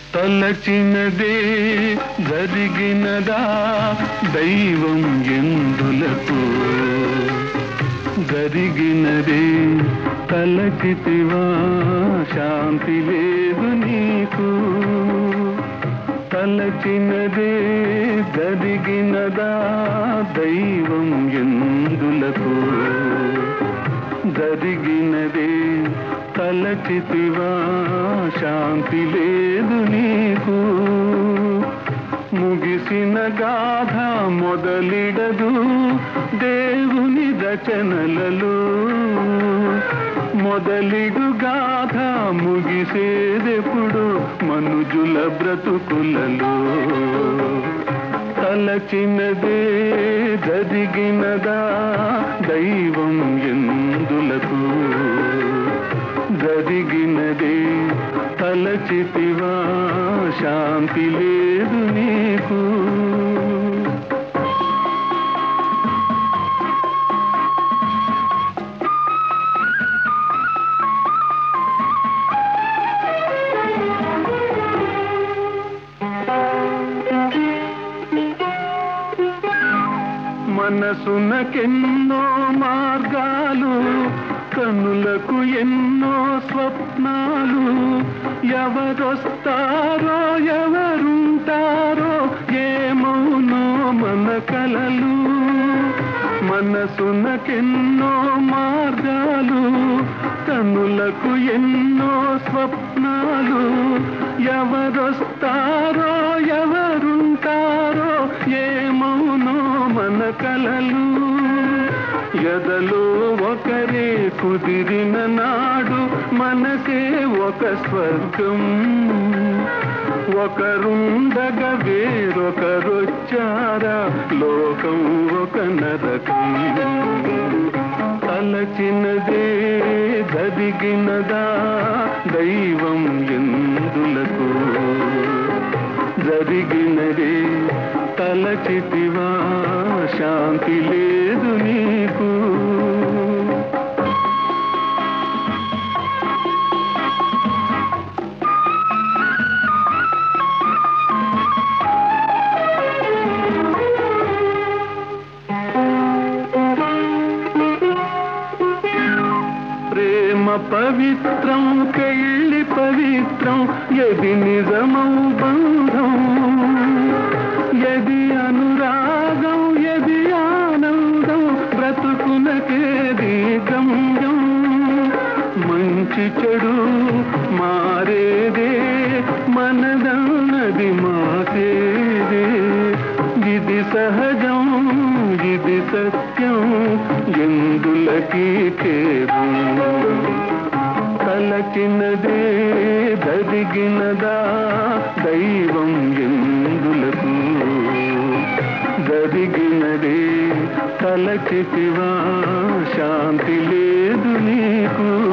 తలచినదే జరిగినదా దైవం ఎందులకు జరిగినదే తలచితివా శాంతి లేదు నీకు తలచినదే జరిగినదా దైవం ఎందులకు జరిగినదే తలచితివా శాంతి లేదు నీకు ముగిసిన గాథ మొదలిడదు దేవుని రచనలలో మొదలిడు గాథ ముగిసేదెప్పుడు మనుజుల బ్రతుకులలో తలచినదే జరిగినదా దైవం ఎందులకు జరిగినదే తలచితివా శాంతి లేదు నీకు మనసునకెన్నో మార్గాలు కనులకు ఎన్నో స్వప్నాలు ఎవరొస్తారో ఎవరుంటారో ఏమౌనో మన కలలు మనసునకెన్నో మార్గాలు కనులకు ఎన్నో స్వప్నాలు ఎవరొస్తారో ఎవరుంటారో ఏమౌనో మన కలలు ఎదలో ఒకరే కుదిరిన నాడు మనసే ఒక స్వర్గం ఒకరుండగా వేరొకరొచ్చారా లోకం ఒక నరకం తలచినదే జరిగినదా దైవం ఎందులకు జరిగినదే తలచితివా శాంతి లేదు నీకు ప్రేమ పవిత్రం పెళ్ళి పవిత్రం ఎది నిజమౌ బంధం ఎది అనురాగం ఎది ఆనందం బ్రతుకునకేది గమ్యం మంచి చెడు మారేదే మనదన్నది మాసేదే ఇది సహజం ఇది సత్యం ఎందులకి ఖేదం తలచినదే జరిగినదా దైవం ఎందులకు జరిగినదే తలచితివా శాంతి లేదు నీకు